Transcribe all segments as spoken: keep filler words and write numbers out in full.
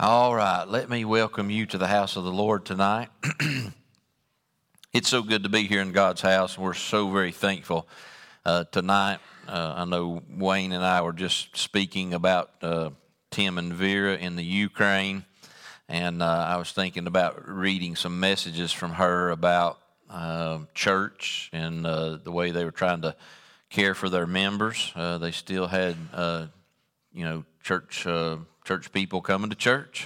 All right, let me welcome you to the house of the Lord tonight. It's so good to be here in God's house. We're so very thankful uh, tonight. Uh, I know Wayne and I were just speaking about uh, Tim and Vera in the Ukraine, and uh, I was thinking about reading some messages from her about uh, church and uh, the way they were trying to care for their members. Uh, they still had, uh, you know, church uh, church people coming to church.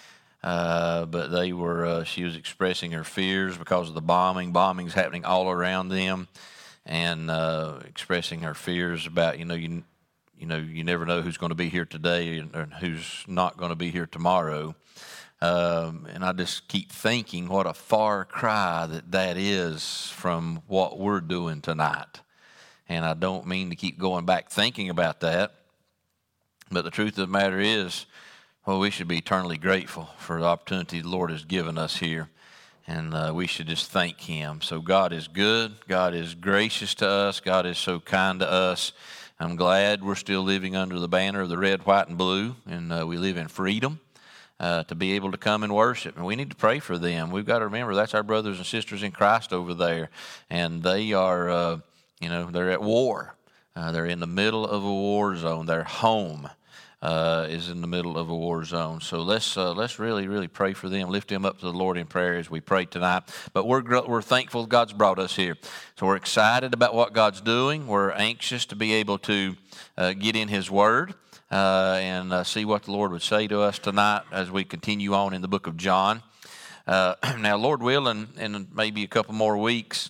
Uh, but they were, uh, she was expressing her fears because of the bombing. Bombing's happening all around them, and uh, expressing her fears about, you know, you, you know, you never know who's going to be here today and, and who's not going to be here tomorrow. Um, and I just keep thinking what a far cry that that is from what we're doing tonight. And I don't mean to keep going back thinking about that, but the truth of the matter is, well, we should be eternally grateful for the opportunity the Lord has given us here, and uh, we should just thank Him. So God is good. God is gracious to us. God is so kind to us. I'm glad we're still living under the banner of the red, white, and blue, and uh, we live in freedom uh, to be able to come and worship. And we need to pray for them. We've got to remember that's our brothers and sisters in Christ over there, and they are, uh, you know, they're at war. Uh, they're in the middle of a war zone. They're home. Uh, is in the middle of a war zone. So let's uh, let's really, really pray for them. Lift them up to the Lord in prayer as we pray tonight. But we're we're thankful God's brought us here. So we're excited about what God's doing. We're anxious to be able to uh, get in His Word uh, and uh, see what the Lord would say to us tonight as we continue on in the book of John. Uh, now, Lord willing, in maybe a couple more weeks,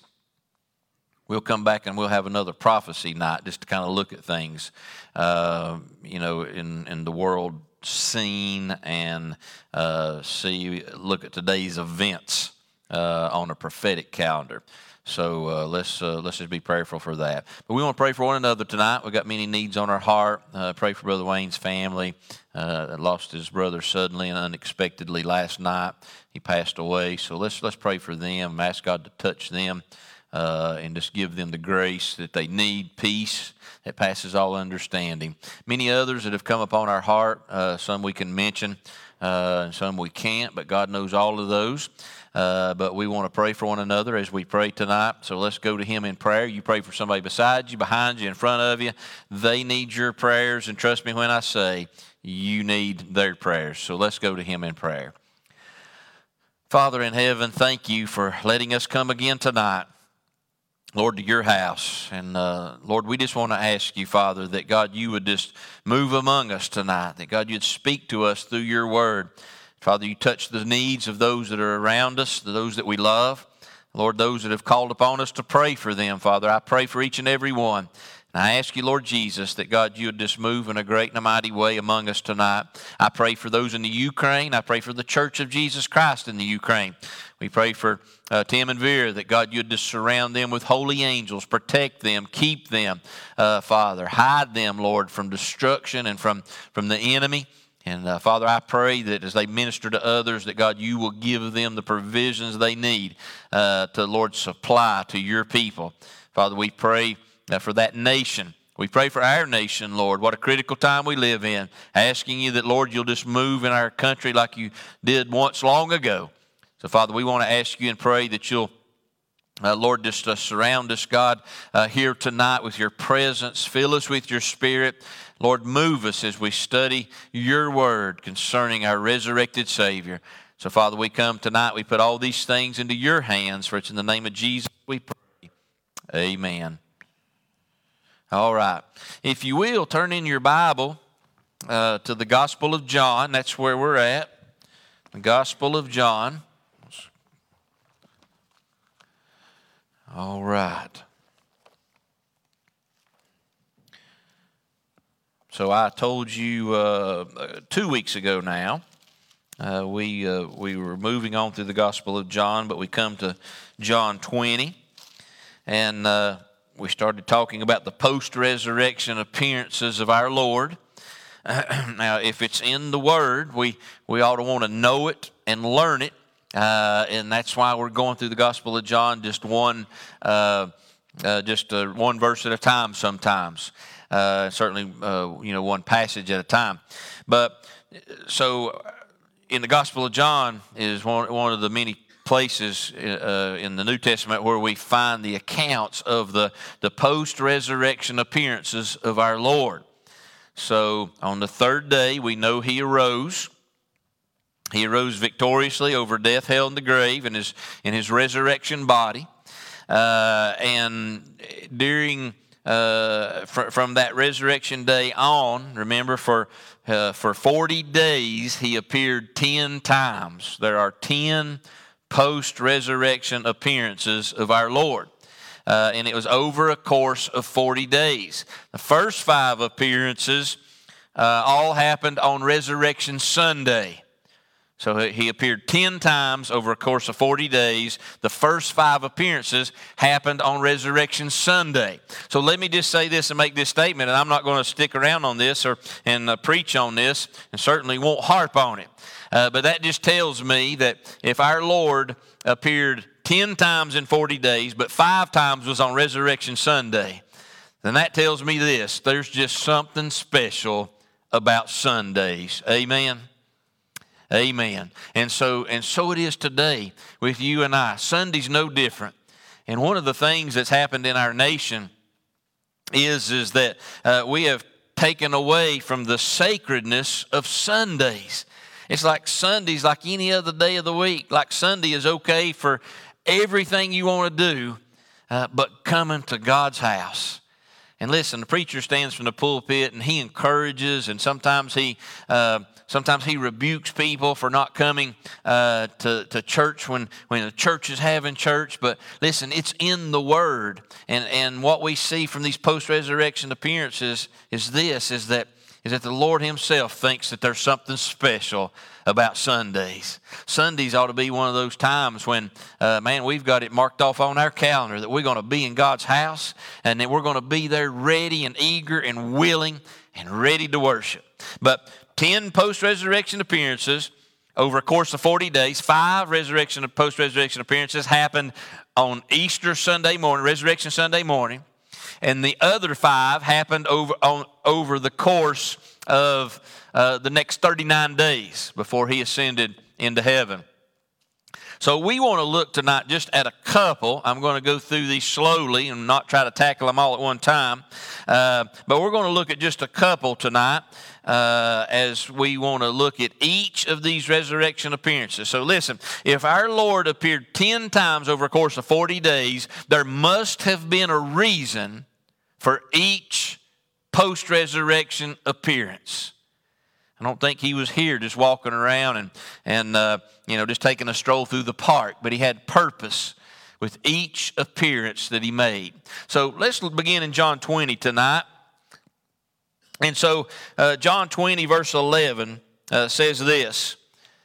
we'll come back and we'll have another prophecy night just to kind of look at things, uh, you know, in, in the world scene and uh, see, look at today's events uh, on a prophetic calendar. So uh, let's uh, let's just be prayerful for that. But we want to pray for one another tonight. We've got many needs on our heart. Uh, pray for Brother Wayne's family. Uh, lost his brother suddenly and unexpectedly last night. He passed away. So let's let's pray for them. Ask God to touch them. Uh, and just give them the grace that they need, peace that passes all understanding. Many others that have come upon our heart, uh, some we can mention, uh, and some we can't, but God knows all of those. Uh, but we want to pray for one another as we pray tonight. So let's go to Him in prayer. You pray for somebody beside you, behind you, in front of you. They need your prayers, and trust me when I say you need their prayers. So let's go to Him in prayer. Father in heaven, thank you for letting us come again tonight, Lord, to your house. And uh, Lord, we just want to ask you, Father, that God, you would just move among us tonight, that God, you'd speak to us through your word. Father, you touch the needs of those that are around us, those that we love. Lord, those that have called upon us to pray for them, Father, I pray for each and every one. And I ask you, Lord Jesus, that God, you would just move in a great and a mighty way among us tonight. I pray for those in the Ukraine. I pray for the Church of Jesus Christ in the Ukraine. We pray for uh, Tim and Vera, that God, you'd just surround them with holy angels, protect them, keep them, uh, Father. Hide them, Lord, from destruction and from, from the enemy. And uh, Father, I pray that as they minister to others, that God, you will give them the provisions they need uh, to, Lord, supply to your people. Father, we pray uh, for that nation. We pray for our nation, Lord. What a critical time we live in. Asking you that, Lord, you'll just move in our country like you did once long ago. So, Father, we want to ask you and pray that you'll, uh, Lord, just uh, surround us, God, uh, here tonight with your presence. Fill us with your Spirit. Lord, move us as we study your word concerning our resurrected Savior. So, Father, we come tonight. We put all these things into your hands, for it's in the name of Jesus we pray. Amen. All right. If you will, turn in your Bible uh, to the Gospel of John. That's where we're at. The Gospel of John. All right. So I told you uh, two weeks ago now, uh, we uh, we were moving on through the Gospel of John, but we come to John twenty, and uh, we started talking about the post-resurrection appearances of our Lord. Now, if it's in the Word, we, we ought to want to know it and learn it. Uh, and that's why we're going through the Gospel of John, just one, uh, uh, just uh, one verse at a time. Sometimes, uh, certainly, uh, you know, one passage at a time. But so in the Gospel of John is one, one of the many places uh, in the New Testament where we find the accounts of the, the post-resurrection appearances of our Lord. So on the third day, we know he arose. He arose victoriously over death, hell, and the grave in his, in his resurrection body. Uh, and during uh, fr- from that resurrection day on, remember, for uh, for forty days, he appeared ten times. There are ten post-resurrection appearances of our Lord. Uh, and it was over a course of forty days. The first five appearances uh, all happened on Resurrection Sunday. So he appeared ten times over a course of forty days. The first five appearances happened on Resurrection Sunday. So let me just say this and make this statement, and I'm not going to stick around on this or and uh, preach on this, and certainly won't harp on it. Uh, but that just tells me that if our Lord appeared ten times in forty days, but five times was on Resurrection Sunday, then that tells me this: there's just something special about Sundays. Amen. Amen. And so and so it is today with you and I. Sunday's no different. And one of the things that's happened in our nation is, is that uh, we have taken away from the sacredness of Sundays. It's like Sunday's like any other day of the week. Like Sunday is okay for everything you want to do, uh, but coming to God's house. And listen, the preacher stands from the pulpit and he encourages, and sometimes he uh, sometimes he rebukes people for not coming uh, to, to church when, when the church is having church. But listen, it's in the Word. And, and what we see from these post-resurrection appearances is this, is that is that the Lord himself thinks that there's something special about Sundays. Sundays ought to be one of those times when, uh, man, we've got it marked off on our calendar that we're going to be in God's house, and that we're going to be there ready and eager and willing and ready to worship. But ten post-resurrection appearances over a course of forty days, five resurrection and post-resurrection appearances happened on Easter Sunday morning, Resurrection Sunday morning. And the other five happened over on, over the course of uh, the next thirty-nine days before he ascended into heaven. So we want to look tonight just at a couple. I'm going to go through these slowly and not try to tackle them all at one time. Uh, but we're going to look at just a couple tonight uh, as we want to look at each of these resurrection appearances. So listen, if our Lord appeared ten times over a course of forty days, there must have been a reason for each post-resurrection appearance. I don't think he was here just walking around and, and uh, you know, just taking a stroll through the park, but he had purpose with each appearance that he made. So let's begin in John twenty tonight. And so uh, John twenty verse eleven uh, says this.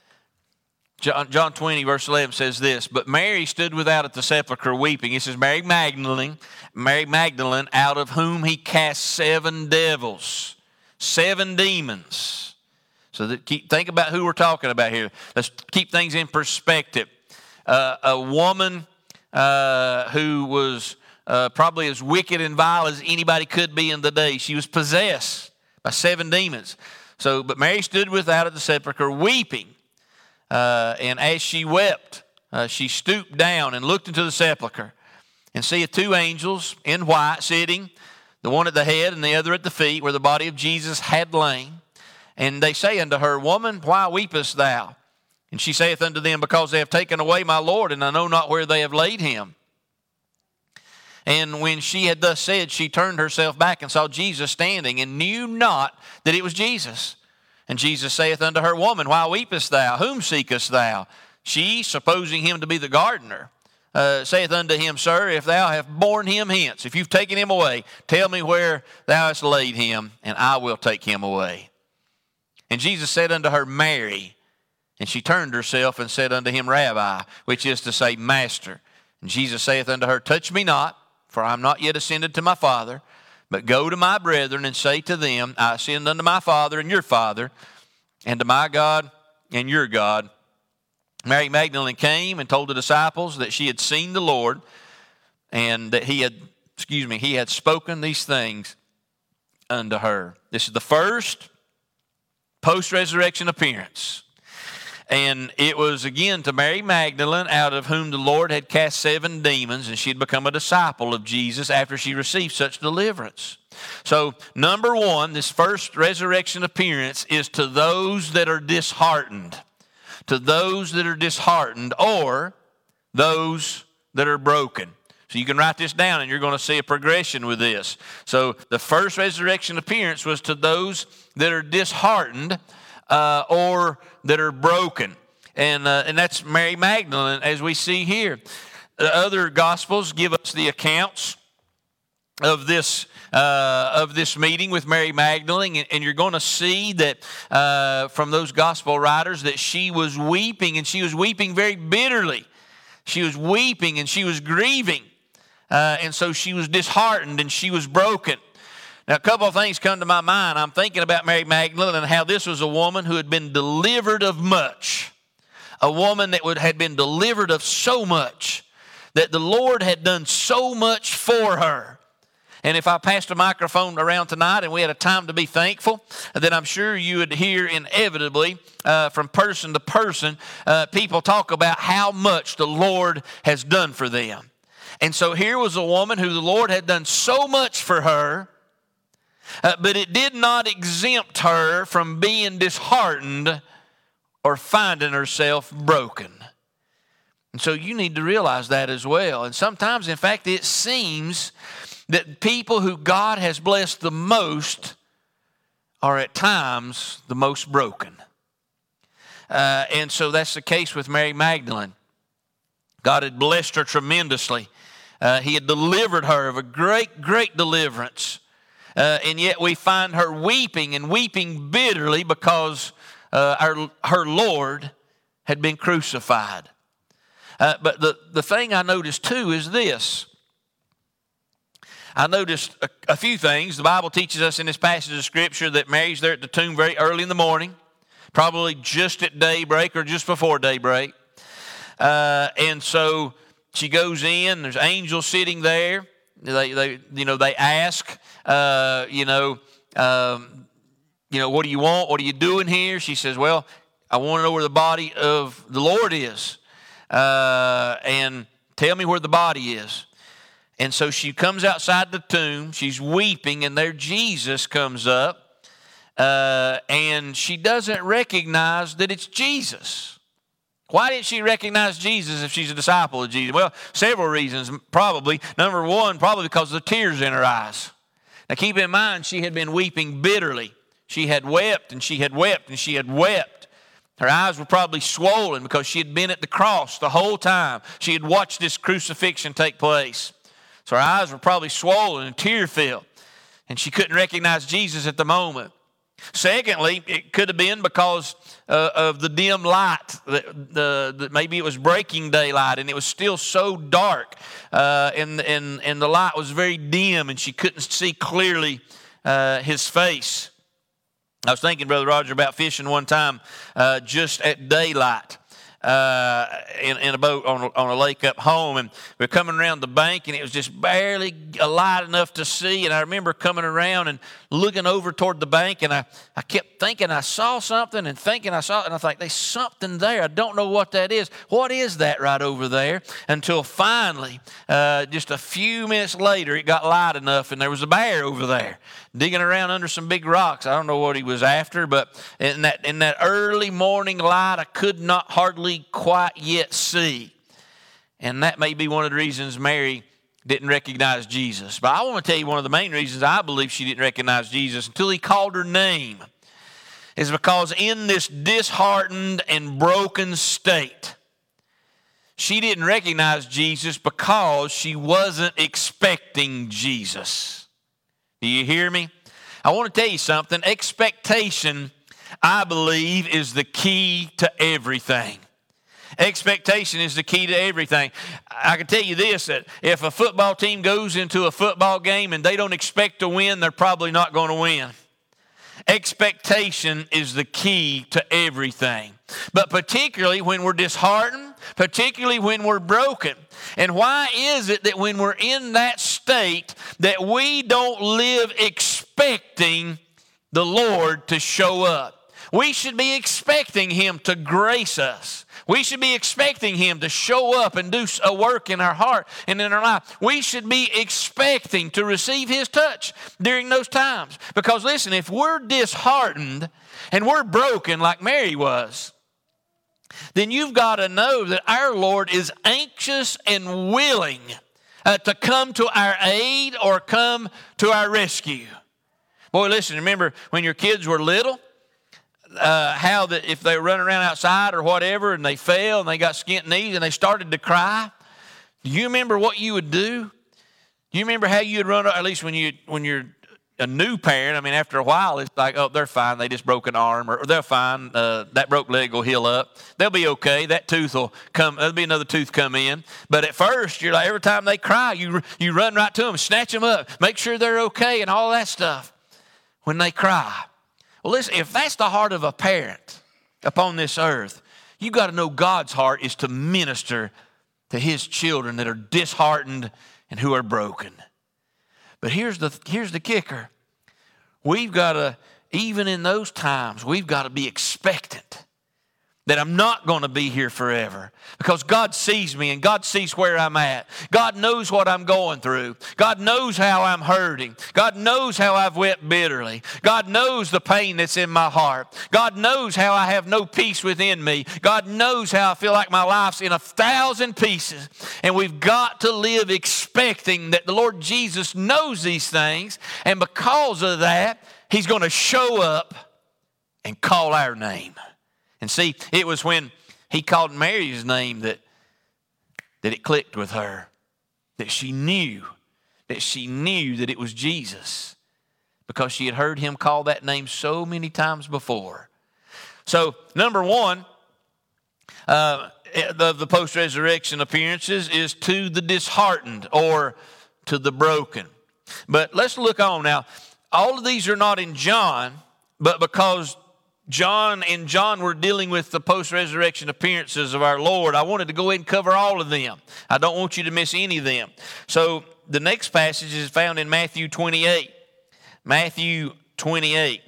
John, John twenty verse eleven says this, but Mary stood without at the sepulchre weeping. It says Mary Magdalene, Mary Magdalene, out of whom he cast seven devils, seven demons. So that keep, think about who we're talking about here. Let's keep things in perspective. Uh, a woman uh, who was uh, probably as wicked and vile as anybody could be in the day. She was possessed by seven demons. So, but Mary stood without at the sepulchre weeping. Uh, and as she wept, uh, she stooped down and looked into the sepulchre, and seeth two angels in white sitting, the one at the head and the other at the feet, where the body of Jesus had lain. And they say unto her, Woman, why weepest thou? And she saith unto them, Because they have taken away my Lord, and I know not where they have laid him. And when she had thus said, she turned herself back and saw Jesus standing, and knew not that it was Jesus. And Jesus saith unto her, Woman, why weepest thou? Whom seekest thou? She, supposing him to be the gardener, uh, saith unto him, Sir, if thou have borne him hence, if you've taken him away, tell me where thou hast laid him, and I will take him away. And Jesus said unto her, Mary. And she turned herself and said unto him, Rabbi, which is to say, Master. And Jesus saith unto her, Touch me not, for I am not yet ascended to my Father, but go to my brethren and say to them, I ascend unto my Father and your Father, and to my God and your God. Mary Magdalene came and told the disciples that she had seen the Lord, and that he had, excuse me, he had spoken these things unto her. This is the first post-resurrection appearance. And it was again to Mary Magdalene, out of whom the Lord had cast seven demons, and she had become a disciple of Jesus after she received such deliverance. So, number one, this first resurrection appearance is to those that are disheartened. To those that are disheartened, or those that are broken. So you can write this down and you're going to see a progression with this. So the first resurrection appearance was to those that are disheartened uh, or that are broken. And, uh, and that's Mary Magdalene, as we see here. The other Gospels give us the accounts of this uh, of this meeting with Mary Magdalene, and, and you're going to see that uh, from those Gospel writers that she was weeping, and she was weeping very bitterly. She was weeping and she was grieving, uh, and so she was disheartened and she was broken. Now, a couple of things come to my mind. I'm thinking about Mary Magdalene and how this was a woman who had been delivered of much, a woman that would, had been delivered of so much, that the Lord had done so much for her. And if I passed a microphone around tonight and we had a time to be thankful, then I'm sure you would hear inevitably uh, from person to person, uh, people talk about how much the Lord has done for them. And so here was a woman who the Lord had done so much for her, uh, but it did not exempt her from being disheartened or finding herself broken. And so you need to realize that as well. And sometimes, in fact, it seems that people who God has blessed the most are at times the most broken. Uh, and so that's the case with Mary Magdalene. God had blessed her tremendously. Uh, he had delivered her of a great, great deliverance. Uh, and yet we find her weeping and weeping bitterly because uh, our, her Lord had been crucified. Uh, but the, the thing I noticed too is this. I noticed a, a few things. The Bible teaches us in this passage of Scripture that Mary's there at the tomb very early in the morning, probably just at daybreak or just before daybreak. Uh, and so she goes in. There's angels sitting there. They, they, you know, they ask, uh, you know, um, you know, what do you want? What are you doing here? She says, well, I want to know where the body of the Lord is, uh, and tell me where the body is. And so she comes outside the tomb. She's weeping, and there Jesus comes up, uh, and she doesn't recognize that it's Jesus. Why didn't she recognize Jesus if she's a disciple of Jesus? Well, several reasons, probably. Number one, probably because of the tears in her eyes. Now, keep in mind, she had been weeping bitterly. She had wept, and she had wept, and she had wept. Her eyes were probably swollen because she had been at the cross the whole time. She had watched this crucifixion take place. So her eyes were probably swollen and tear-filled, and she couldn't recognize Jesus at the moment. Secondly, it could have been because uh, of the dim light. That, the, the, maybe it was breaking daylight, and it was still so dark, uh, and, and, and the light was very dim, and she couldn't see clearly uh, his face. I was thinking, Brother Roger, about fishing one time uh, just at daylight. Uh, in, in a boat on a, on a lake up home, and we were coming around the bank, and it was just barely light enough to see. And I remember coming around and looking over toward the bank, and I, I kept thinking I saw something and thinking I saw it, and I thought, there's something there. I don't know what that is. What is that right over there? Until finally, uh, just a few minutes later, it got light enough, and there was a bear over there digging around under some big rocks. I don't know what he was after, but in that in that early morning light, I could not hardly quite yet see. And that may be one of the reasons Mary didn't recognize Jesus. But I want to tell you one of the main reasons I believe she didn't recognize Jesus until he called her name is because in this disheartened and broken state, she didn't recognize Jesus because she wasn't expecting Jesus. Do you hear me? I want to tell you something. Expectation, I believe, is the key to everything. Expectation is the key to everything. I can tell you this, that if a football team goes into a football game and they don't expect to win, they're probably not going to win. Expectation is the key to everything. But particularly when we're disheartened, particularly when we're broken. And why is it that when we're in that state that we don't live expecting the Lord to show up? We should be expecting Him to grace us. We should be expecting Him to show up and do a work in our heart and in our life. We should be expecting to receive His touch during those times. Because listen, if we're disheartened and we're broken like Mary was, then you've got to know that our Lord is anxious and willing uh, to come to our aid or come to our rescue. Boy, listen, remember when your kids were little, uh, how that if they were running around outside or whatever and they fell and they got skint knees and they started to cry, do you remember what you would do? Do you remember how you'd run, at least when, you, when you're a new parent, I mean, after a while, it's like, oh, they're fine. They just broke an arm, or they're fine. Uh, that broke leg will heal up. They'll be okay. That tooth will come. There'll be another tooth come in. But at first, you're like, every time they cry, you you run right to them, snatch them up, make sure they're okay, and all that stuff when they cry. Well, listen, if that's the heart of a parent upon this earth, you got to know God's heart is to minister to His children that are disheartened and who are broken. But here's the here's the kicker. We've got to, even in those times, we've got to be expectant that I'm not going to be here forever, because God sees me and God sees where I'm at. God knows what I'm going through. God knows how I'm hurting. God knows how I've wept bitterly. God knows the pain that's in my heart. God knows how I have no peace within me. God knows how I feel like my life's in a thousand pieces. And we've got to live expecting that the Lord Jesus knows these things, and because of that, He's going to show up and call our name. And see, it was when He called Mary's name that, that it clicked with her, that she knew, that she knew that it was Jesus, because she had heard Him call that name so many times before. So, number one, uh, the, the post-resurrection appearances is to the disheartened or to the broken. But let's look on now. All of these are not in John, but because John and John were dealing with the post-resurrection appearances of our Lord, I wanted to go ahead and cover all of them. I don't want you to miss any of them. So the next passage is found in Matthew twenty-eight. Matthew twenty-eight,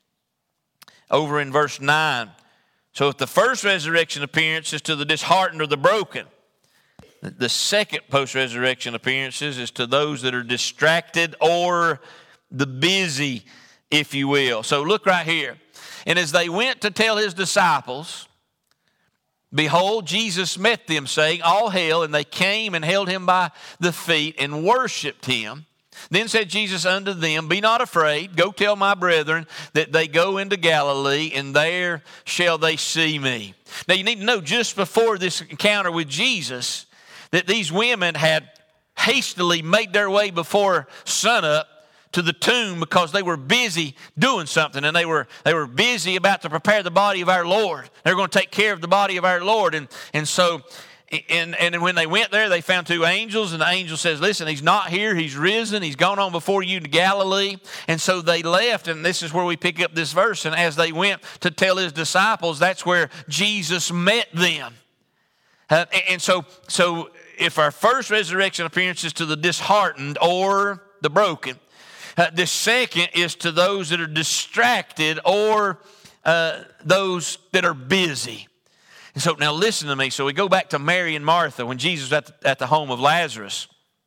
over in verse nine. So if the first resurrection appearance is to the disheartened or the broken, the second post-resurrection appearances is to those that are distracted or the busy, if you will. So look right here. And as they went to tell His disciples, behold, Jesus met them, saying, all hail. And they came and held Him by the feet and worshiped Him. Then said Jesus unto them, be not afraid. Go tell my brethren that they go into Galilee, and there shall they see me. Now you need to know, just before this encounter with Jesus, that these women had hastily made their way before sunup to the tomb, because they were busy doing something, and they were they were busy about to prepare the body of our Lord. They were going to take care of the body of our Lord. And and so and, and when they went there, they found two angels, and the angel says, listen, He's not here, He's risen, He's gone on before you to Galilee. And so they left, and this is where we pick up this verse. And as they went to tell His disciples, that's where Jesus met them. Uh, and so so if our first resurrection appearance is to the disheartened or the broken, Uh, the second is to those that are distracted or uh, those that are busy. And so now listen to me. So we go back to Mary and Martha when Jesus was at the, at the home of Lazarus.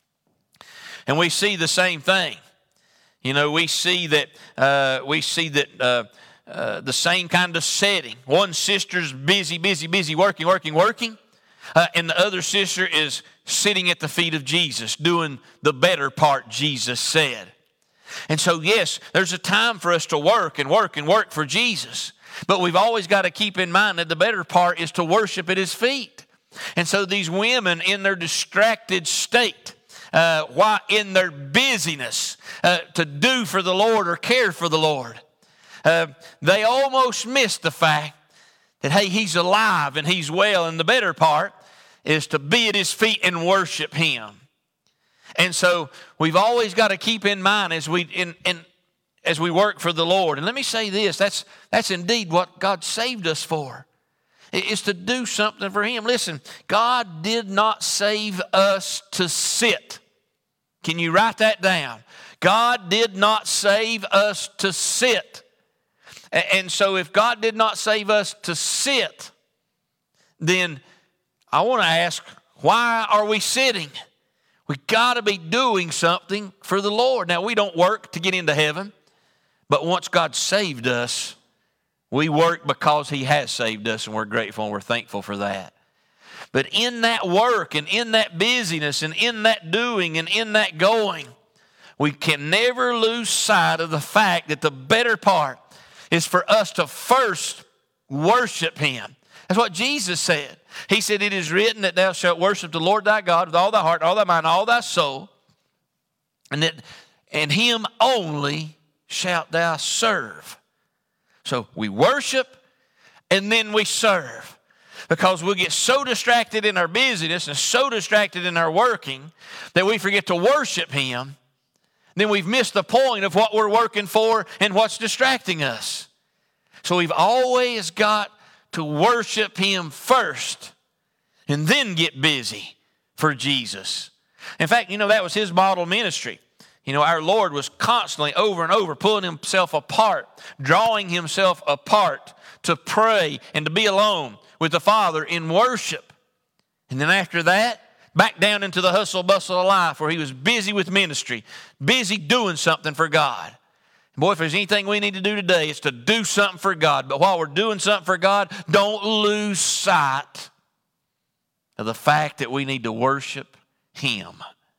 And we see the same thing. You know, we see that, uh, we see that uh, uh, the same kind of setting. One sister's busy, busy, busy, working, working, working. Uh, and the other sister is sitting at the feet of Jesus, doing the better part Jesus said. And so, yes, there's a time for us to work and work and work for Jesus. But we've always got to keep in mind that the better part is to worship at His feet. And so these women, in their distracted state, uh, while in their busyness uh, to do for the Lord or care for the Lord, uh, they almost missed the fact that, hey, He's alive and He's well. And the better part is to be at His feet and worship Him. And so we've always got to keep in mind as we in, in as we work for the Lord. And let me say this, that's that's indeed what God saved us for. It is to do something for Him. Listen, God did not save us to sit. Can you write that down? God did not save us to sit And so if God did not save us to sit, then I want to ask, why are we sitting? We got to be doing something for the Lord. Now, we don't work to get into heaven, but once God saved us, we work because He has saved us, and we're grateful and we're thankful for that. But in that work and in that busyness and in that doing and in that going, we can never lose sight of the fact that the better part is for us to first worship Him. That's what Jesus said. He said, it is written that thou shalt worship the Lord thy God with all thy heart, all thy mind, all thy soul, and that and Him only shalt thou serve. So we worship and then we serve, because we'll get so distracted in our busyness and so distracted in our working that we forget to worship Him. Then we've missed the point of what we're working for and what's distracting us. So we've always got to worship Him first and then get busy for Jesus. In fact, you know, that was His model ministry. You know, our Lord was constantly over and over pulling Himself apart, drawing Himself apart to pray and to be alone with the Father in worship. And then after that, back down into the hustle bustle of life where He was busy with ministry, busy doing something for God. Boy, if there's anything we need to do today, it's to do something for God. But while we're doing something for God, don't lose sight of the fact that we need to worship Him.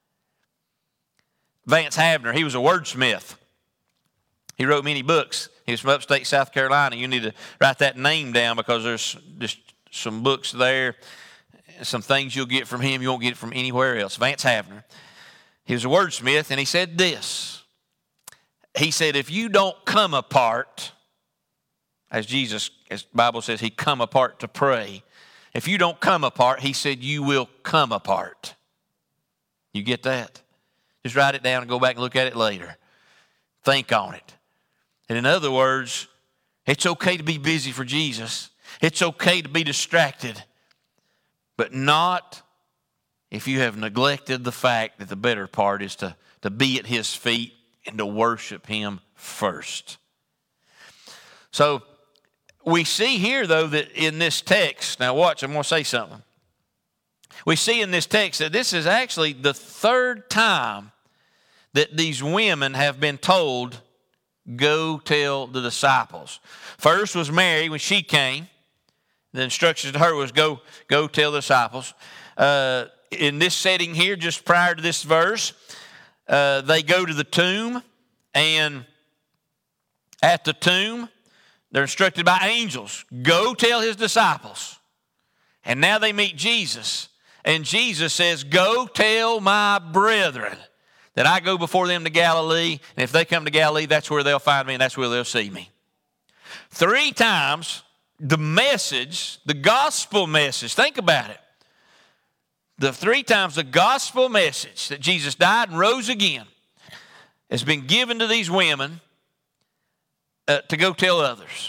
Vance Havner, he was a wordsmith. He wrote many books. He was from upstate South Carolina. You need to write that name down, because there's just some books there, some things you'll get from him you won't get it from anywhere else. Vance Havner. He was a wordsmith, and he said this. He said, if you don't come apart, as Jesus, as the Bible says, He come apart to pray. If you don't come apart, He said, you will come apart. You get that? Just write it down and go back and look at it later. Think on it. And in other words, it's okay to be busy for Jesus. It's okay to be distracted. But not if you have neglected the fact that the better part is to, to be at His feet and to worship Him first. So we see here, though, that in this text, now watch, I'm going to say something. We see in this text that this is actually the third time that these women have been told, go tell the disciples. First was Mary when she came. The instructions to her was go, go tell the disciples. Uh, in this setting here, just prior to this verse, uh, they go to the tomb, and at the tomb, they're instructed by angels, go tell His disciples. And now they meet Jesus, and Jesus says, go tell my brethren that I go before them to Galilee, and if they come to Galilee, that's where they'll find me, and that's where they'll see me. Three times, the message, the gospel message, think about it. The three times the gospel message that Jesus died and rose again has been given to these women uh, to go tell others.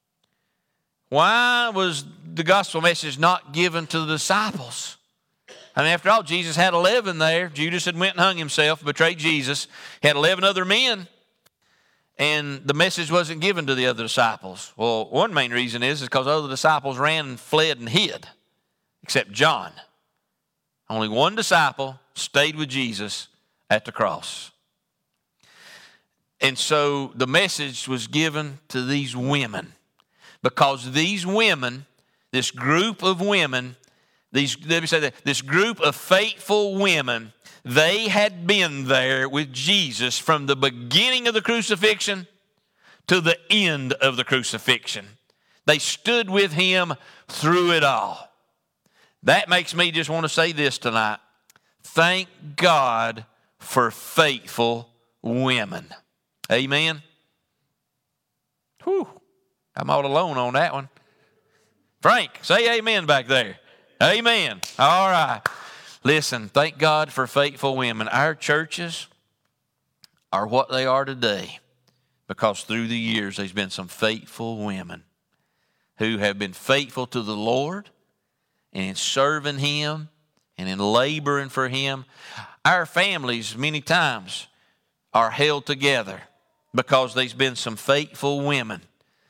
Why was the gospel message not given to the disciples? I mean, after all, Jesus had eleven there. Judas had went and hung himself, betrayed Jesus. He had eleven other men, and the message wasn't given to the other disciples. Well, one main reason is because other disciples ran and fled and hid, except John. Only one disciple stayed with Jesus at the cross. And so the message was given to these women, because these women, this group of women, these, let me say that, this group of faithful women, they had been there with Jesus from the beginning of the crucifixion to the end of the crucifixion. They stood with Him through it all. That makes me just want to say this tonight. Thank God for faithful women. Amen. Whew. I'm all alone on that one. Frank, say amen back there. Amen. All right. Listen, thank God for faithful women. Our churches are what they are today because through the years there's been some faithful women who have been faithful to the Lord and in serving Him and in laboring for Him. Our families many times are held together because there's been some faithful women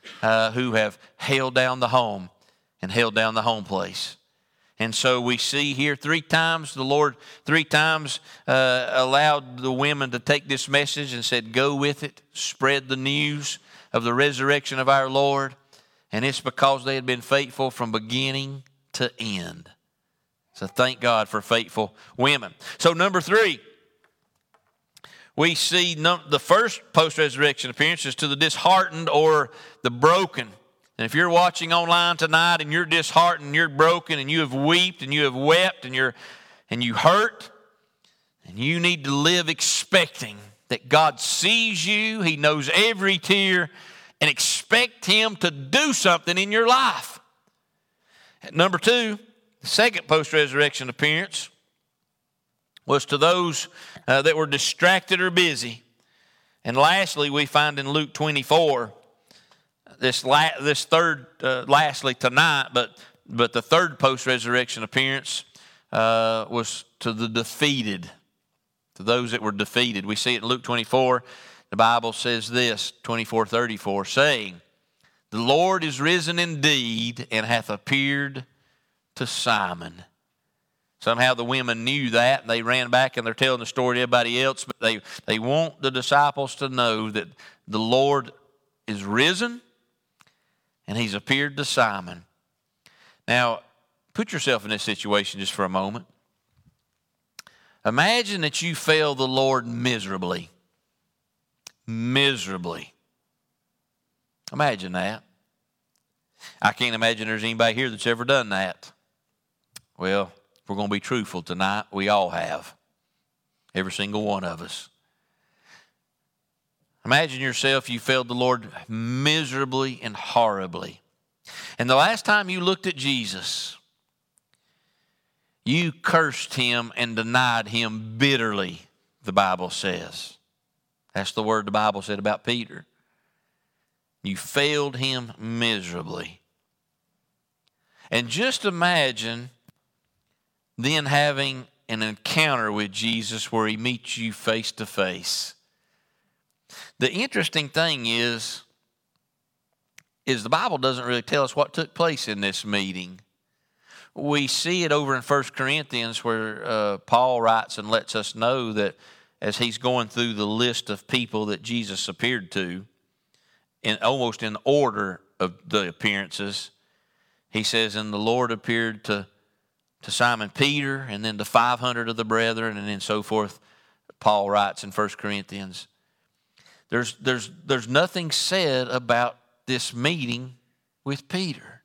uh, who have held down the home and held down the home place. And so we see here three times, the Lord three times uh, allowed the women to take this message and said, go with it, spread the news of the resurrection of our Lord. And it's because they had been faithful from beginning to end. So thank God for faithful women. So number three, we see num- the first post-resurrection appearance is to the disheartened or the broken. And if you're watching online tonight and you're disheartened, you're broken, and you have wept and you have wept and you're and you hurt, and you need to live expecting that God sees you, He knows every tear, and expect Him to do something in your life. Number two, the second post-resurrection appearance was to those uh, that were distracted or busy. And lastly, we find in Luke twenty-four, this la- this third, uh, lastly tonight, but but the third post-resurrection appearance uh, was to the defeated, to those that were defeated. We see it in Luke twenty-four. The Bible says this, twenty-four thirty-four, saying, the Lord is risen indeed and hath appeared to Simon. Somehow the women knew that, and they ran back and they're telling the story to everybody else, but they, they want the disciples to know that the Lord is risen and He's appeared to Simon. Now, put yourself in this situation just for a moment. Imagine that you fail the Lord miserably. Miserably. Imagine that. I can't imagine there's anybody here that's ever done that. Well, if we're going to be truthful tonight, we all have. Every single one of us. Imagine yourself, you failed the Lord miserably and horribly. And the last time you looked at Jesus, you cursed Him and denied Him bitterly, the Bible says. That's the word the Bible said about Peter. You failed Him miserably. And just imagine then having an encounter with Jesus where He meets you face to face. The interesting thing is, is the Bible doesn't really tell us what took place in this meeting. We see it over in First Corinthians where uh, Paul writes and lets us know that as he's going through the list of people that Jesus appeared to, in almost in order of the appearances, he says, and the Lord appeared to to Simon Peter, and then to five hundred of the brethren, and then so forth. Paul writes in First Corinthians. There's, there's, there's nothing said about this meeting with Peter.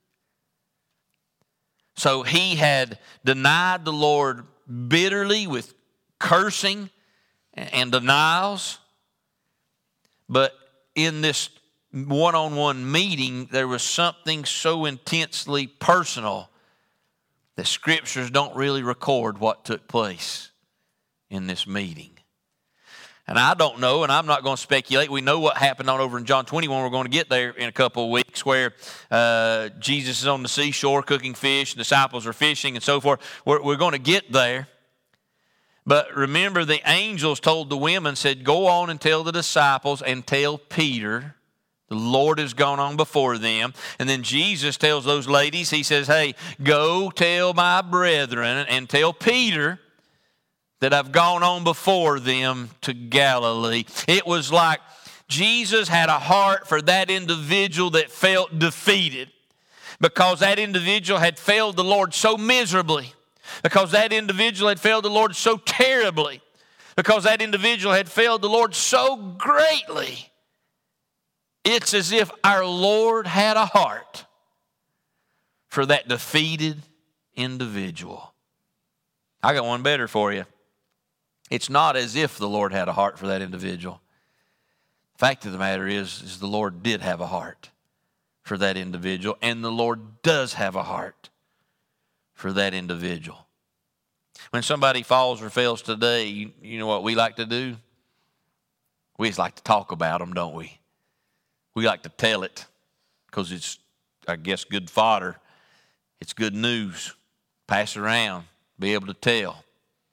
So he had denied the Lord bitterly with cursing and denials. But in this one-on-one meeting, there was something so intensely personal the Scriptures don't really record what took place in this meeting. And I don't know, and I'm not going to speculate. We know what happened on over in John twenty-one. We're going to get there in a couple of weeks where uh, Jesus is on the seashore cooking fish, and disciples are fishing and so forth. We're, we're going to get there. But remember, the angels told the women, said, go on and tell the disciples and tell Peter. The Lord has gone on before them. And then Jesus tells those ladies, He says, hey, go tell my brethren and tell Peter that I've gone on before them to Galilee. It was like Jesus had a heart for that individual that felt defeated because that individual had failed the Lord so miserably, because that individual had failed the Lord so terribly, because that individual had failed the Lord so greatly. It's as if our Lord had a heart for that defeated individual. I got one better for you. It's not as if the Lord had a heart for that individual. The fact of the matter is, is the Lord did have a heart for that individual, and the Lord does have a heart for that individual. When somebody falls or fails today, you, you know what we like to do? We just like to talk about them, don't we? We like to tell it because it's, I guess, good fodder. It's good news. Pass it around. Be able to tell.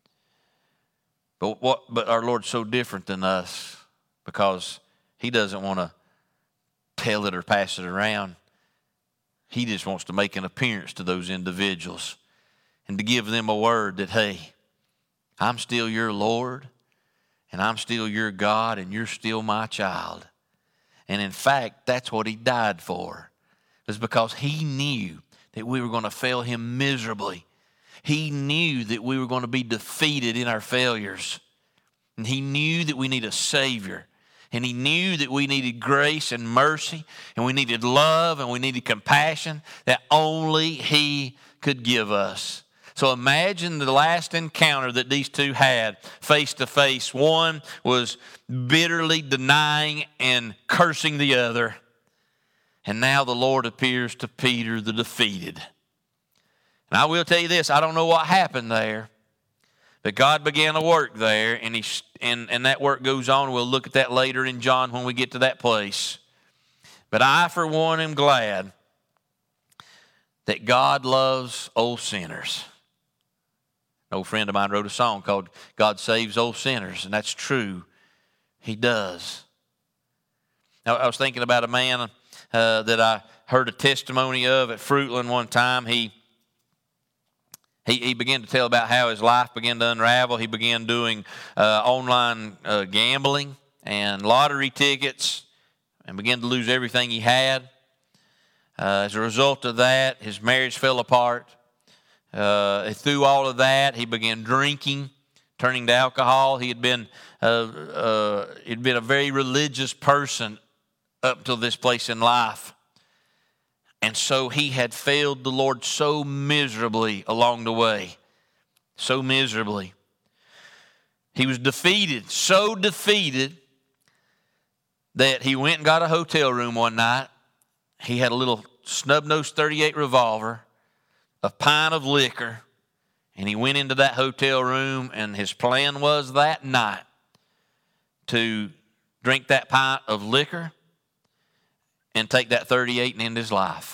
But what? But our Lord's so different than us because He doesn't want to tell it or pass it around. He just wants to make an appearance to those individuals and to give them a word that, hey, I'm still your Lord, and I'm still your God, and you're still my child. And in fact, that's what he died for. It was because he knew that we were going to fail him miserably. He knew that we were going to be defeated in our failures. And he knew that we need a Savior. And he knew that we needed grace and mercy, and we needed love, and we needed compassion that only he could give us. So imagine the last encounter that these two had face to face. One was bitterly denying and cursing the other. And now the Lord appears to Peter the defeated. And I will tell you this, I don't know what happened there, but God began a work there, and, he, and, and that work goes on. We'll look at that later in John when we get to that place. But I, for one, am glad that God loves old sinners. An old friend of mine wrote a song called God Saves Old Sinners, and that's true. He does. Now, I was thinking about a man uh, that I heard a testimony of at Fruitland one time. He, he he began to tell about how his life began to unravel. He began doing uh, online uh, gambling and lottery tickets and began to lose everything he had. Uh, as a result of that, his marriage fell apart. Uh, through all of that, he began drinking, turning to alcohol. He had been uh, uh, he'd been a very religious person up till this place in life, and so he had failed the Lord so miserably along the way, so miserably. He was defeated, so defeated that he went and got a hotel room one night. He had a little snub-nosed thirty-eight revolver, a pint of liquor, and he went into that hotel room, and his plan was that night to drink that pint of liquor and take that thirty-eight and end his life.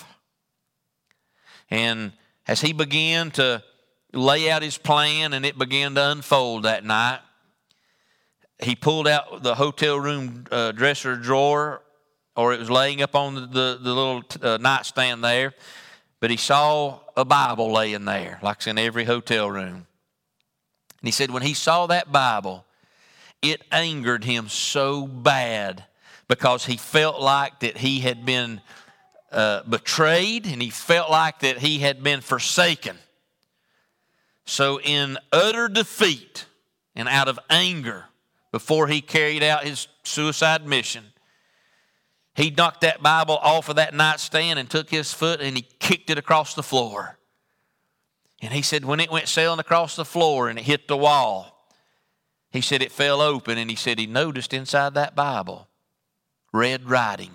And as he began to lay out his plan and it began to unfold that night, he pulled out the hotel room uh, dresser drawer, or it was laying up on the, the, the little uh, nightstand there. But he saw a Bible laying there, like it's in every hotel room. And he said when he saw that Bible, it angered him so bad because he felt like that he had been uh, betrayed, and he felt like that he had been forsaken. So in utter defeat and out of anger, before he carried out his suicide mission, he knocked that Bible off of that nightstand and took his foot and he kicked it across the floor. And he said when it went sailing across the floor and it hit the wall, he said it fell open, and he said he noticed inside that Bible red writing.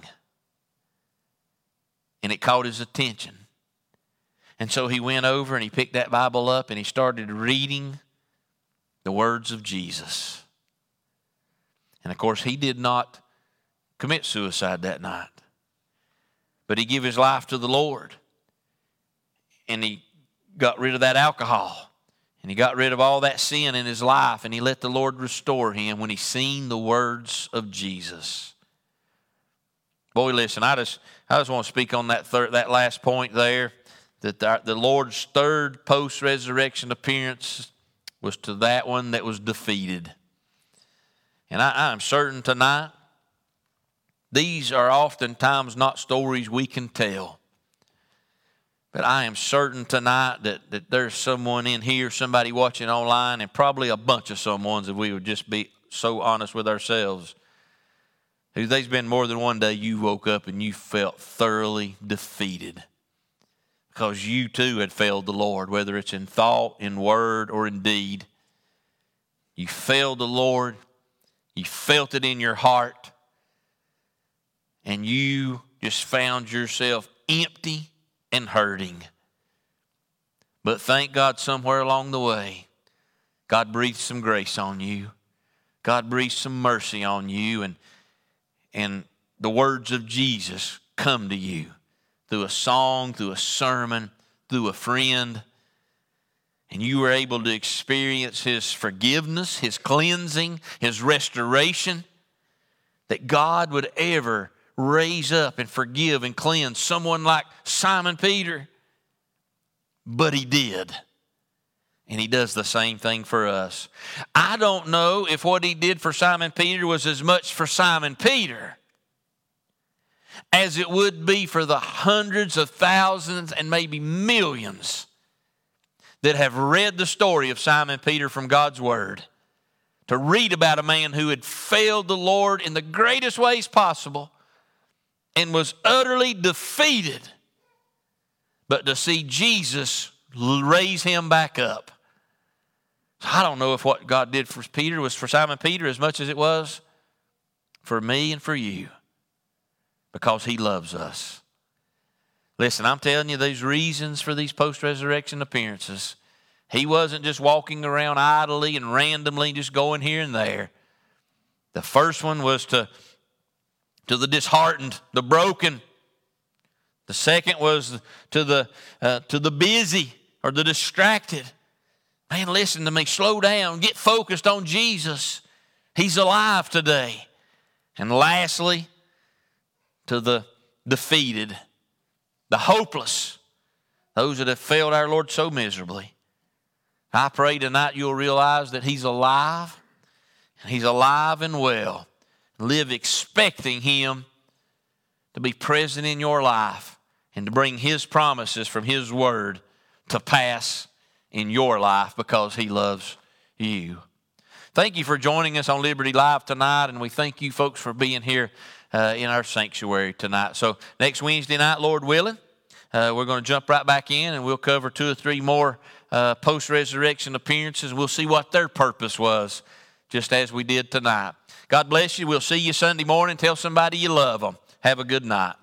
And it caught his attention. And so he went over and he picked that Bible up and he started reading the words of Jesus. And of course, he did not commit suicide that night, but he gave his life to the Lord, and he got rid of that alcohol, and he got rid of all that sin in his life, and he let the Lord restore him when he seen the words of Jesus. Boy, listen, I just I just want to speak on that third, that last point there, that the, the Lord's third post-resurrection appearance was to that one that was defeated. And I, I'm certain tonight, these are oftentimes not stories we can tell. But I am certain tonight that, that there's someone in here, somebody watching online, and probably a bunch of someones, if we would just be so honest with ourselves, who there's been more than one day you woke up and you felt thoroughly defeated because you too had failed the Lord, whether it's in thought, in word, or in deed. You failed the Lord. You felt it in your heart. And you just found yourself empty and hurting. But thank God somewhere along the way, God breathed some grace on you. God breathed some mercy on you. And, and the words of Jesus come to you through a song, through a sermon, through a friend. And you were able to experience His forgiveness, His cleansing, His restoration. That God would ever raise up and forgive and cleanse someone like Simon Peter. But he did. And he does the same thing for us. I don't know if what he did for Simon Peter was as much for Simon Peter as it would be for the hundreds of thousands and maybe millions that have read the story of Simon Peter from God's Word. To read about a man who had failed the Lord in the greatest ways possible and was utterly defeated, but to see Jesus raise him back up. I don't know if what God did for Peter was for Simon Peter as much as it was for me and for you, because he loves us. Listen, I'm telling you, these reasons for these post-resurrection appearances, he wasn't just walking around idly and randomly just going here and there. The first one was to, to the disheartened, the broken. The second was to the, uh, to the busy or the distracted. Man, listen to me. Slow down. Get focused on Jesus. He's alive today. And lastly, to the defeated, the hopeless, those that have failed our Lord so miserably. I pray tonight you'll realize that He's alive, and He's alive and well. Live expecting Him to be present in your life and to bring His promises from His Word to pass in your life, because He loves you. Thank you for joining us on Liberty Live tonight, and we thank you folks for being here uh, in our sanctuary tonight. So next Wednesday night, Lord willing, uh, we're going to jump right back in, and we'll cover two or three more uh, post-resurrection appearances. We'll see what their purpose was, just as we did tonight. God bless you. We'll see you Sunday morning. Tell somebody you love them. Have a good night.